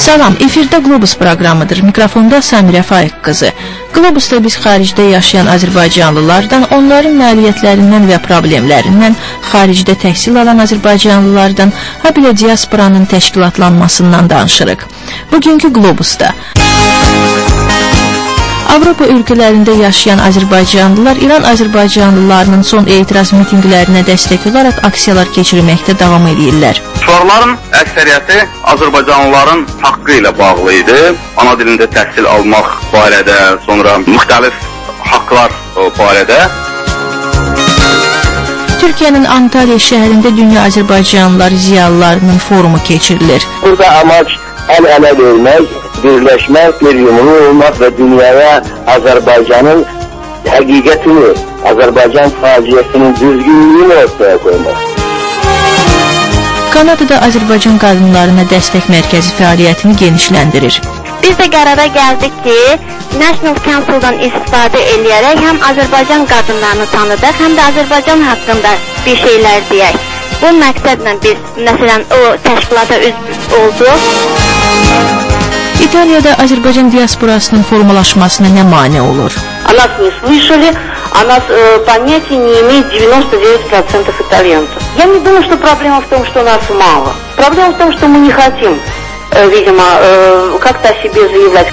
Salam, efirdə Globus proqramıdır. Mikrofonda Samirə Faiq qızı. Globusda biz xaricdə yaşayan Azərbaycanlılardan, onların nailiyyətlərindən və problemlərindən, xaricdə təhsil alan Azərbaycanlılardan, habelə diasporanın təşkilatlanmasından danışırıq. Bugünkü Globusda Avropa ölkələrində yaşayan Azərbaycanlılar İran Azərbaycanlılarının son etiraz mitinqlərinə dəstək olaraq aksiyalar keçirməkdə davam edirlər. Şüarların əksəriyyəti Azərbaycanlıların haqqı ilə bağlı idi. Ana dilində təhsil almaq barədə, sonra müxtəlif haqqlar barədə. Türkiyənin Antalya şəhərində Dünya Azərbaycanlıları ziyalılarının forumu keçirilir. Burada amaç əl-ələ vermək, birləşmək, bir yumru olmaq və dünyaya Azərbaycanın həqiqətini, Azərbaycan faciəsinin düzgünlüyünü ortaya qoymaq. Kanadada Azərbaycan qadınlarına dəstək mərkəzi fəaliyyətini genişləndirir. Biz də qərara gəldik ki, National Council-dan istifadə edərək həm Azərbaycan qadınlarını tanıdıq, həm də Azərbaycan haqqında bir şeylər deyək. Bu məqsədlə biz, məsələn, o təşkilata üzv olduq. İtaliyada Azərbaycan diasporasının formalaşmasına nə mane olur? О нас не слышали, о нас понятия не имеет 99% итальянцев. Я не думаю, что проблема в том, что нас мало. Проблема в том, что мы не хотим, видимо, как-то о себе заявлять.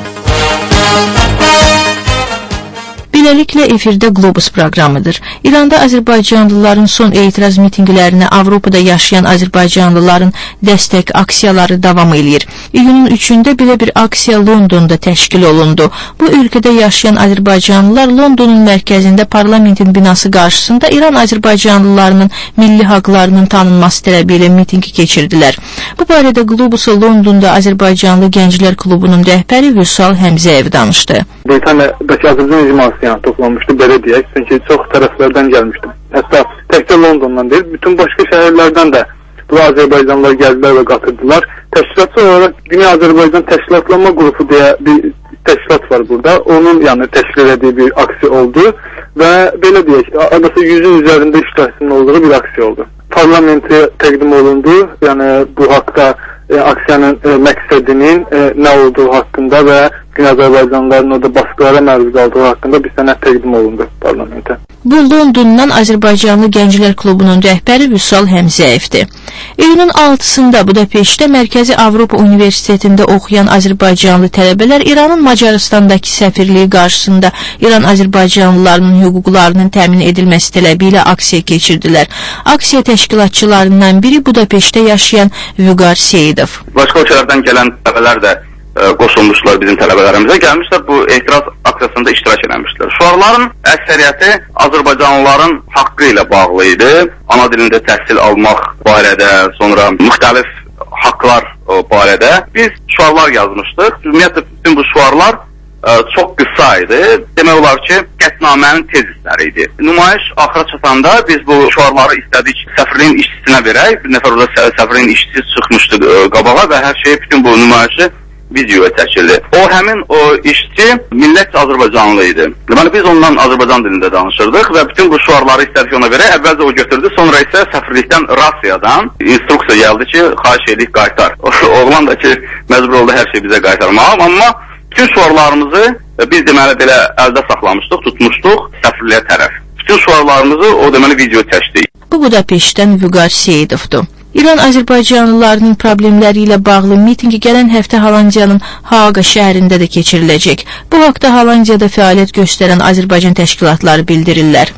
Beləliklə, efirdə Globus proqramıdır. İranda Azərbaycanlıların son etiraz mitinqlərinə Avropada yaşayan Azərbaycanlıların dəstək aksiyaları davam edir. İyunun 3-də belə bir aksiya Londonda təşkil olundu. Bu ölkədə yaşayan Azərbaycanlılar Londonun mərkəzində parlamentin binası qarşısında İran Azərbaycanlılarının milli haqlarının tanınması tələbi ilə mitinqi keçirdilər. Bu barədə Globusa Londonda Azərbaycanlı Gənclər Klubunun rəhbəri Vüsal Həmzəyev danışdı. Britaniyadakı Azərbaycan icması toplanmışdı, belə deyək, çünki çox tərəflərdən gəlmişdim. Hətta təkcə Londondan deyil, bütün başqa şəhərlərdən də bu Azərbaycanlılar gəldilər və qatırdılar. Təşkilatçı olaraq Dünya Azərbaycan Təşkilatlanma Qrupu deyə bir təşkilat var burada. Onun təşkil etdiyi bir aksiya oldu və belə deyək, adası 100-ün üzərində iştirakçının olduğu bir aksiya oldu. Parlamentə təqdim olundu, yəni bu haqda aksiyanın məqsədinin nə olduğu haqqında və Dünya Azərbaycanlıların orada baskılara məruz qaldığı haqqında bir sənəd təqdim olundu parlamentə. Bu Londondan Azərbaycanlı Gənclər Klubunun rəhbəri Vüsal Həmzəyevdir. İyunun 6-sında Budapeştdə Mərkəzi Avropa Universitetində oxuyan Azərbaycanlı tələbələr İranın Macaristandakı səfirliyi qarşısında İran Azərbaycanlılarının hüquqlarının təmin edilməsi tələbi ilə aksiya keçirdilər. Aksiya təşkilatçılarından biri Budapeştdə yaşayan Vüqar Seyidov. Başqa ölkələrdən gələn tələbələr də qoşulmuşlar bizim tələbələrimizə, gəlmişlər bu etiraz aksiyasında iştirak etmişlər. Şüarların əksəriyyəti Azərbaycanlıların haqqı ilə bağlı idi. Ana dilində təhsil almaq barədə, sonra müxtəlif haqqlar barədə biz şüarlar yazmışdıq. Ümumiyyətlə bütün bu şüarlar çox qısa idi. Demək olar ki, qətnamənin tezisləri idi. Nümayiş axıra çatanda biz bu şüarları istədik səfirliyin işçisinə verək. Bir nəfər orada səfirliyin işçisi çıxmışdı qabağa və hər şey, bütün bu nümayişi videoya çəkildi. O həmin o işçi millətcə Azərbaycanlı idi. Deməli biz ondan Azərbaycan dilində danışırdıq və bütün bu şüarları istədik ona verək. Əvvəlcə o götürdü, sonra isə səfirlikdən Rusiyadan instruksiya gəldi ki, xahiş edik qaytar. Oğlan da ki, məcbur oldu hər şey bizə qaytarmağa, amma bütün şüarlarımızı biz deməli belə əldə saxlamışdıq, tutmuşduq səfirliyə tərəf. Bütün şüarlarımızı o deməli video çəkdik. Bu Budapeştdən Vüqar Seyidovdur. İran Azərbaycanlılarının problemləri ilə bağlı mitingi gələn həftə Hollandiyanın Haaqa şəhərində də keçiriləcək. Bu haqda Hollandiyada fəaliyyət göstərən Azərbaycan təşkilatları bildirirlər.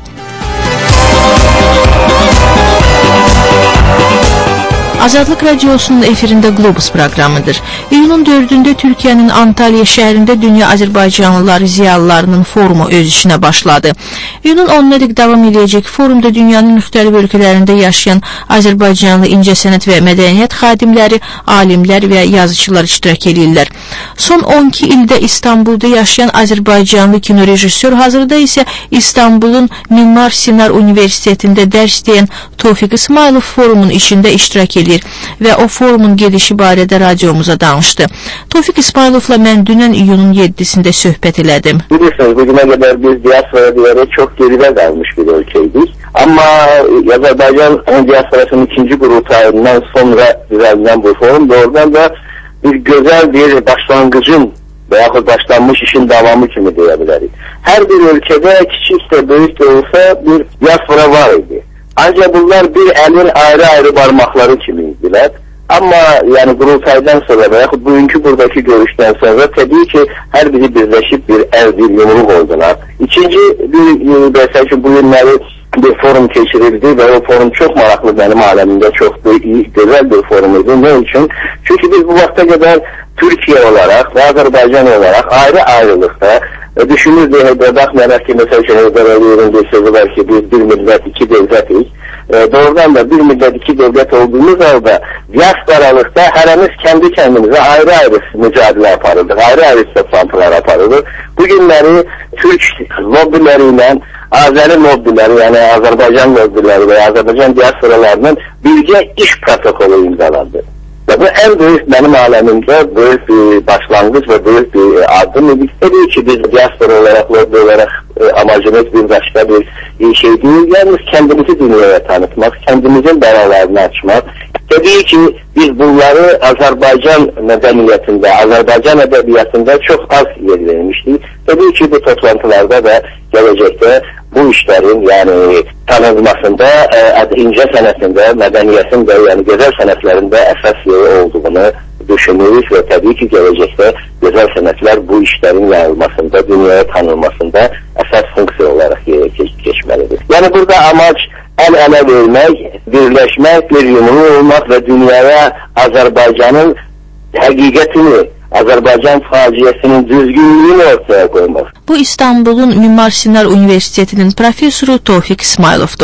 Azadlıq Radiosunun efirində Globus proqramıdır. İyunun 4-də Türkiyənin Antalya şəhərində Dünya Azərbaycanlıları ziyalılarının forumu öz işinə başladı. İyunun 10-nadək davam edəcək forumda dünyanın müxtəlif ölkələrində yaşayan Azərbaycanlı incəsənət və mədəniyyət xadimləri, alimlər və yazıçılar iştirak edirlər. Son 12 ildə İstanbulda yaşayan Azərbaycanlı kino rejissor, hazırda isə İstanbulun Mimar Sinan Universitetində dərs deyən Tofiq İsmailov forumun işində iştirak edir və o forumun gedişi barədə radiomuza danışdı. Tofiq İsmailovla mən dünən iyunun 7-sində söhbət elədim. Bilirsiniz, bugüne kadar biz diaspora diyerek çok geride kalmış bir ülkeydik. Ama Azerbaycan diasporasının ikinci kurultayından sonra düzenlenen bu forum doğrudan da bir gözəl bir başlanğıcın və yaxud başlanmış işin davamı kimi deyə bilərik. Hər bir ölkədə kiçik də böyük də olsa bir diaspora var idi. Ancaq bunlar bir əlin ayrı-ayrı barmaqları kimi idilər. Amma yəni qurultaydan sonra və yaxud bugünkü buradakı görüşdən sonra təbii ki, hər biri birləşib bir bir yumruq oldular. İkinci bir desək ki, bu günləri bir forum keçirildi və o forum çox maraqlı mənim aləmimdə çox iyi, gözəl bir forum idi. Ne üçün? Çünki biz bu vaxta qədər Türkiye olarak ve Azerbaycan olarak ayrı-ayrılıkta düşünürdük, baxmayaraq ki, mesela Heydər Əliyevin bir sözü var ki, biz bir millət, iki devletiz. Doğrudan da bir millət, iki devlet olduğumuz halde diasporalıkta hərəmiz kendi kendimize ayrı-ayrı mücadilə aparırdık, ayrı-ayrı toplantılar aparırdık. Bugünləri Türk lobbileriyle Azeri lobbileri, yani Azerbaycan lobbileri ve Azerbaycan diasporalarının birgə iş protokolu imzalandı. Ve bu en büyük benim alemimde büyük bir başlangıç ve büyük bir adım idi. Tabii ki biz diaspora olarak, lobby olarak amacımız bir başka bir şey değil. Yalnız kendimizi dünyaya tanıtmak, kendimizin beralarını açmak. Tabii ki biz bunları Azerbaycan medeniyetinde, Azerbaycan edebiyatında çok az yer vermiştik. Tabii ki bu toplantılarda da gelecekte bu işlerin yani tanınmasında, ince sənətində, mədəniyyətində, yani güzel sənətlərində əsas yeri olduğunu düşünürüz ve tabii ki gelecekte güzel sənətlər bu işlerin yayılmasında, dünyaya tanınmasında əsas funksiya olarak geçmelidir. Yani burada amaç el-ele vermek, birleşmek, bir yumruq olmak ve dünyaya Azerbaycan'ın həqiqətini, Azerbaycan faciəsinin düzgünlüğünü ortaya koymak. Bu İstanbul'un Mimar Sinan Üniversiteti'nin profesoru Tofiq İsmayılov'du.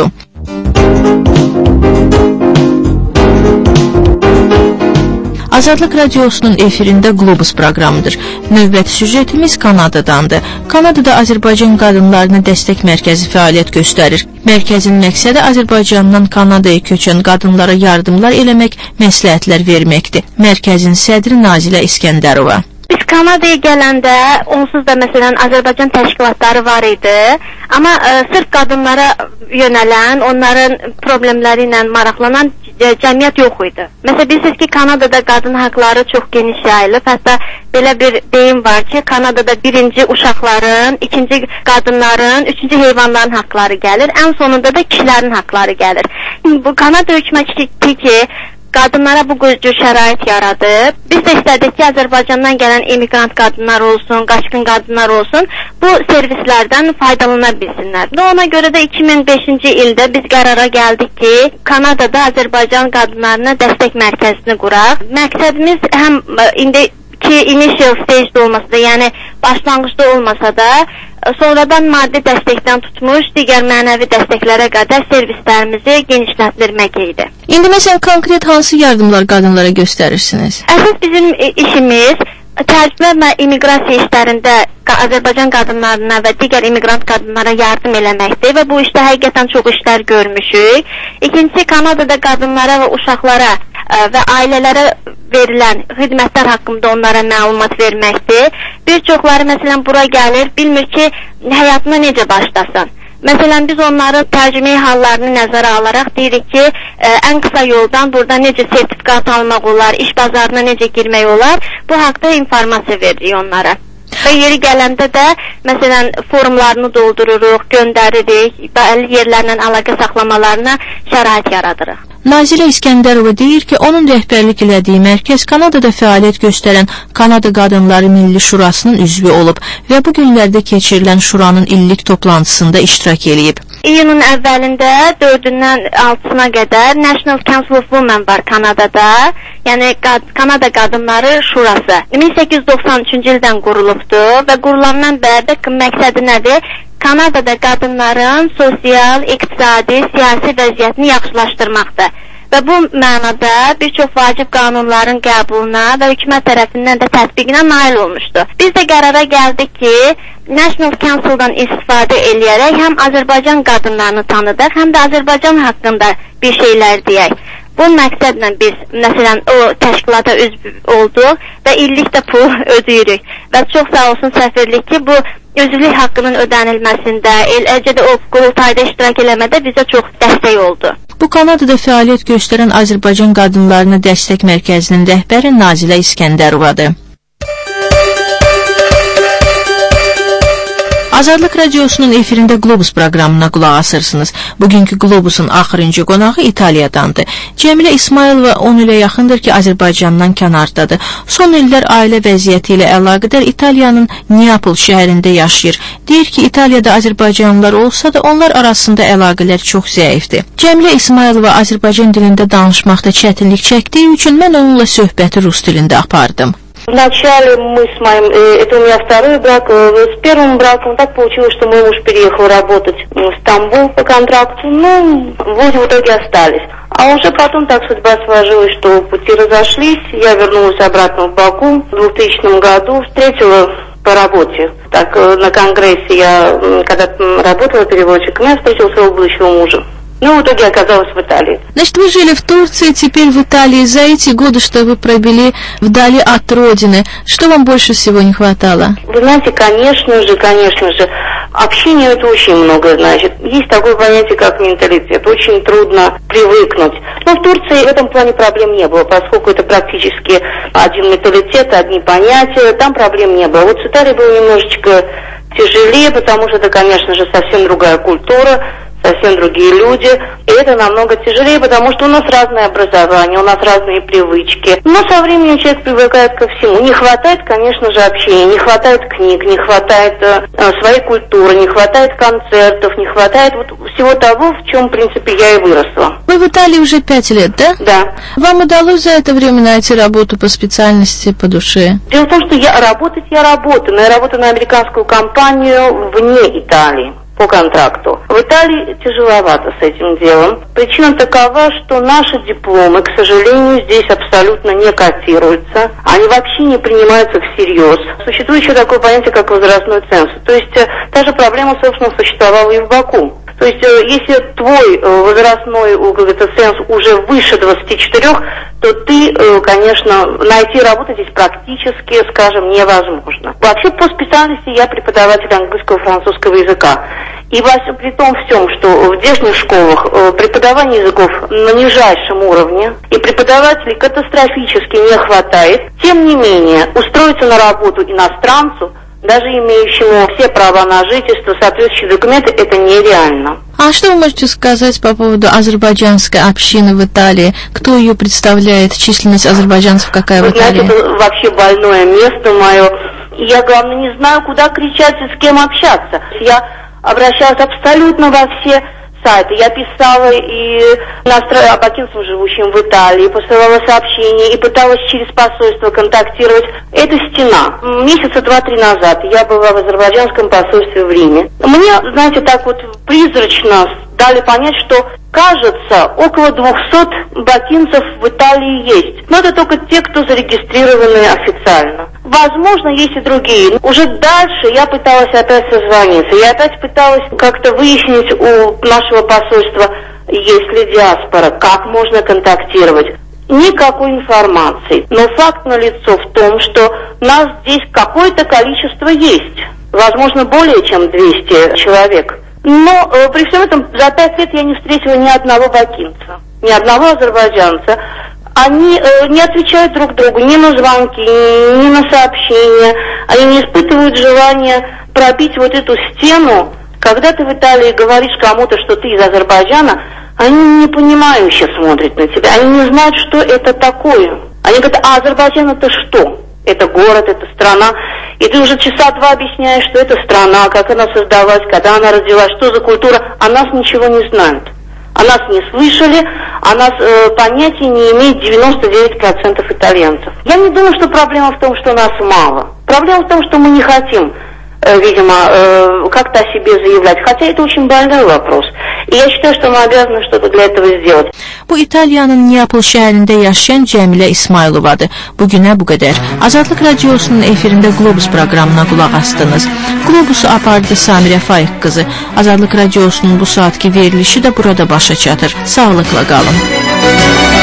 Azadlıq Radiosunun efirində Globus proqramıdır. Növbəti süjetimiz Kanadadandır. Kanadada Azərbaycan qadınlarına dəstək mərkəzi fəaliyyət göstərir. Mərkəzin məqsədi Azərbaycandan Kanadaya köçən qadınlara yardımlar eləmək, məsləhətlər verməkdir. Mərkəzin sədri Nazilə İskəndərova. Biz Kanadaya gələndə onsuz da məsələn Azərbaycan təşkilatları var idi. Amma sırf qadınlara yönələn, onların problemləri ilə maraqlanan cəmiyyət yox idi. Məsələn, bilirsiniz ki, Kanadada qadın haqları çox geniş yayılıb. Hətta belə bir deyim var ki, Kanadada birinci uşaqların, ikinci qadınların, üçüncü heyvanların haqları gəlir. Ən sonunda da kişilərin haqları gəlir. Bu Kanada hökuməti ki, qadınlara bu cür şərait yaradır. Biz də istədik ki, Azərbaycandan gələn emigrant qadınlar olsun, qaçqın qadınlar olsun, bu servislərdən faydalana bilsinlər. Və ona görə də 2005-ci ildə biz qərara gəldik ki, Kanadada Azərbaycan qadınlarına dəstək mərkəzini quraq. Məqsədimiz həm indiki initial stage-də olmasa da, yəni başlanğıcda olmasa da, sonradan maddi dəstəkdən tutmuş, digər mənəvi dəstəklərə qədər servislərimizi genişlətdirmək idi. İndi məsələn konkret hansı yardımlar qadınlara göstərirsiniz? Əsas bizim işimiz tərcümə və immiqrasiya işlərində Azərbaycan qadınlarına və digər immiqrant qadınlara yardım eləməkdir və bu işdə həqiqətən çox işlər görmüşük. İkincisi, Kanadada qadınlara və uşaqlara və ailələrə verilən xidmətlər haqqında onlara məlumat verməkdir. Bir çoxları məsələn bura gəlir, bilmir ki, həyatına necə başlasın. Məsələn, biz onların tərcümeyi hallarını nəzərə alaraq deyirik ki, ən qısa yoldan burada necə sertifikat almaq olar, iş bazarına necə girmək olar, bu haqda informasiya veririk onlara. Və yeri gələndə də, məsələn, forumlarını doldururuq, göndəririk, bəlli yerlərlə əlaqə saxlamalarına şərait yaradırıq. Nazilə İskəndərova deyir ki, onun rəhbərlik elədiyi mərkəz Kanadada fəaliyyət göstərən Kanada Qadınları Milli Şurasının üzvü olub və bu günlərdə keçirilən şuranın illik toplantısında iştirak eləyib. İyunun əvvəlində 4-dən 6-sına qədər National Council of Women var Kanadada, yəni Kanada Qadınları Şurası. 1893-cü ildən qurulubdur və qurulandan bəri də məqsədi nədir? Kanadada qadınların sosial, iqtisadi, siyasi vəziyyətini yaxşılaşdırmaqdır. Və bu mənada bir çox vacib qanunların qəbuluna və hökumət tərəfindən də tətbiqinə nail olmuşdu. Biz də qərara gəldik ki, National Council-dan istifadə eləyərək həm Azərbaycan qadınlarını tanıdıq, həm də Azərbaycan haqqında bir şeylər deyək. Bu məqsədlə biz, məsələn, o təşkilata üzv olduq və illik də pul ödəyirik. Və çox sağ olsun səfirlik ki, bu üzvlük haqqının ödənilməsində, eləcə də o qurultayda iştirak eləmədə bizə çox dəstək oldu. Bu Kanadada fəaliyyət göstərən Azərbaycan Qadınlarına Dəstək Mərkəzinin rəhbəri Nazilə İskəndərovadır. Azadlıq Radiosunun efirində Globus proqramına qulaq asırsınız. Bugünkü Globusun axırıncı qonağı İtaliyadandır. Cəmilə İsmayılova 10 ilə yaxındır ki, Azərbaycandan kənardadır. Son illər ailə vəziyyəti ilə əlaqədar İtaliyanın Neapol şəhərində yaşayır. Deyir ki, İtaliyada Azərbaycanlılar olsa da onlar arasında əlaqələr çox zəifdir. Cəmilə İsmayılova Azərbaycan dilində danışmaqda çətinlik çəkdiyi üçün mən onunla söhbəti rus dilində apardım. Вначале мы с моим, это у меня второй брак, с первым браком так получилось, что мой муж переехал работать в Стамбул по контракту, ну, в итоге остались. А уже потом так судьба сложилась, что пути разошлись, я вернулась обратно в Баку в 2000 году, встретила по работе. Так, на конгрессе я, когда работала переводчиком, я встретила своего будущего мужа. Ну, в итоге оказалась в Италии. Значит, вы жили в Турции, теперь в Италии. За эти годы, что вы провели вдали от родины, что вам больше всего не хватало? Вы знаете, конечно же, общение это очень многое значит. Есть такое понятие, как менталитет. Очень трудно привыкнуть. Но в Турции в этом плане проблем не было, поскольку это практически один менталитет, одни понятия, там проблем не было. Вот с Италией было немножечко тяжелее, потому что это, конечно же, совсем другая культура, совсем другие люди, и это намного тяжелее, потому что у нас разное образование, у нас разные привычки. Но со временем человек привыкает ко всему. Не хватает, конечно же, общения, не хватает книг, не хватает своей культуры, не хватает концертов, не хватает вот всего того, в чем, в принципе, я и выросла. Вы в Италии уже 5 лет, да? Да. Вам удалось за это время найти работу по специальности, по душе? Дело в том, что я работаю, но я работаю на американскую компанию вне Италии. По контракту. В Италии тяжеловато с этим делом. Причина такова, что наши дипломы, к сожалению, здесь абсолютно не котируются. Они вообще не принимаются всерьез. Существует еще такое понятие, как возрастной ценз. То есть та же проблема, собственно, существовала и в Баку. То есть, если твой возрастной ценз уже выше 24, то ты, конечно, найти работу здесь практически, скажем, невозможно. Вообще, по специальности я преподаватель английского и французского языка. И при том всем, что в здешних школах преподавание языков на нижайшем уровне, и преподавателей катастрофически не хватает, тем не менее, устроиться на работу иностранцу, даже имеющему все права на жительство, соответствующие документы, это нереально. А что вы можете сказать по поводу азербайджанской общины в Италии? Кто ее представляет? Численность азербайджанцев какая в Италии? Знаете, это вообще больное место мое. И я, главное, не знаю, куда кричать и с кем общаться. Я обращалась абсолютно во все сайты. Я писала и бакинцам, живущим в Италии, посылала сообщения и пыталась через посольство контактировать. Это стена. Месяца 2-3 назад я была в азербайджанском посольстве в Риме. Мне, знаете, так вот призрачно дали понять, что, кажется, около 200 бакинцев в Италии есть. Но это только те, кто зарегистрированы официально. Возможно, есть и другие. Уже дальше я пыталась опять созвониться. Я опять пыталась как-то выяснить у нашего посольства, есть ли диаспора, как можно контактировать. Никакой информации. Но факт налицо в том, что нас здесь какое-то количество есть. Возможно, более чем 200 человек. Но при всем этом за 5 лет я не встретила ни одного бакинца, ни одного азербайджанца. Они не отвечают друг другу ни на звонки, ни на сообщения. Они не испытывают желания пробить вот эту стену. Когда ты в Италии говоришь кому-то, что ты из Азербайджана, они непонимающе смотрят на тебя. Они не знают, что это такое. Они говорят, а Азербайджан это что? Это город, это страна. И ты уже часа 2 объясняешь, что это страна, как она создалась, когда она родилась, что за культура. О нас ничего не знают. О нас не слышали, о нас понятия не имеет 99% итальянцев. Я не думаю, что проблема в том, что нас мало. Проблема в том, что мы не хотим, видимо, как-то о себе заявлять. Хотя это очень больной вопрос. И я считаю, что мы обязаны что-то для этого сделать. Bu İtalyanın Neapol şəhərində yaşayan Cəmilə İsmayılovadır. Bugünə bu qədər. Azadlıq Radiosunun efirində Globus proqramına qulaq astınız. Globusu apardı Samirə Faiq qızı. Azadlıq Radiosunun bu saatki verilişi də burada başa çatır. Sağlıqla qalın.